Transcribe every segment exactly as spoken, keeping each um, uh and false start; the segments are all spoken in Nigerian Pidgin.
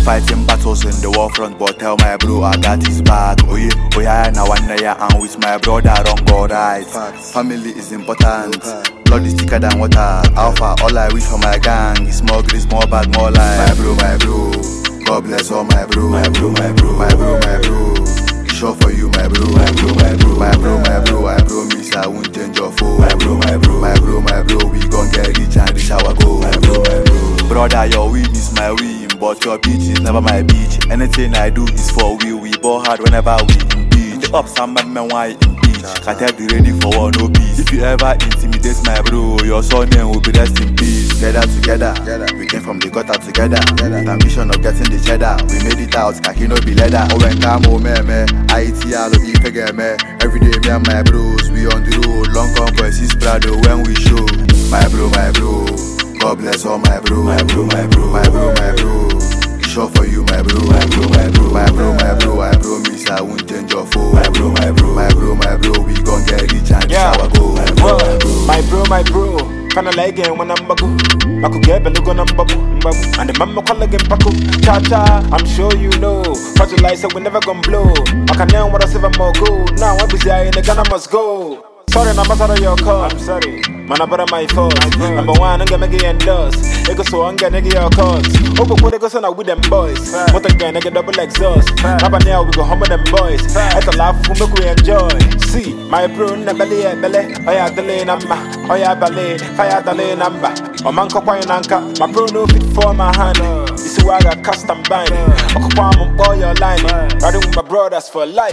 fighting battles in the war front, but tell my bro I got his back. Oh yeah, oh yeah, now one day I'm with my brother, wrong or right. Family is important. Blood is thicker than water. Alpha, all I wish for my gang is more grace, more bag, more life. My bro, my bro, God bless all my bro. My bro, my bro, my bro, my bro. It's sure for you, my bro. My bro, my bro, my bro, my bro. I promise I won't change your foe. My bro, my bro, my bro, my bro. We gon' get rich and reach our goal. My bro, my bro. Brother, your win is my win, but your beach is never my beach. Anything I do is for we. We ball hard whenever we in beach. The ups and men why in beach. Can't tell be ready for war, no peace. If you ever intimidate my bro, your son name will be rest in peace. Together, together, we came from the gutter together. The ambition of getting the cheddar, we made it out, kaki no be leather. Oh, when time, oh, me, me, I T L, E, figure, me. Every day, me and my bros, we on the road. Long convoys, is Prado when we show. My bro, my bro, God bless all my bro. My bro, my bro, my bro, my bro. It's sure for you, my bro. My bro, my bro, my bro, my bro. I promise I won't change your foe. My bro, my bro, my bro, my bro. We gon' get rich and yeah. Our goal. My bro, my bro, my bro, my bro. Kinda like it when I'm bagu. I could get belly gun and babu, babu. And the mama call again baku. Cha cha, I'm sure you know. Fertilizer we never gon' blow. I can now what I say more gold. Now I'm busy in the gun, I must go. Sorry, I'm out of your call. I'm sorry. Man, I better my fault. Number one, I'm gonna make it endorse. It goes so I'm gonna get your calls. Oh, but what they go so now with them boys. What again, I get double exhaust. Now, now we go home with them boys. I can laugh for make we enjoy. See, my bro, na belly, belly. Oh, yeah, the lane, I'm oh, yeah, ballet. Fire the lane, I'm back. Oh, man, coquine, anchor. My bro, no fit for my hand. You see, why I got custom binding. Oh, come on, boy, you're lying. Riding with my brothers for life.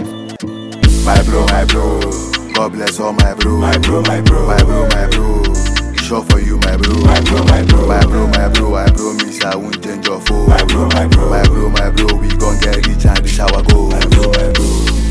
My bro, my bro. God bless all my bro. My bro, my bro, my bro, my bro. It's sure for you, my bro. My bro, my bro, my bro, my bro. I promise I won't change your foe. My bro, my bro, my bro, my bro. We gon' get rich and reach our goal. My bro, my bro.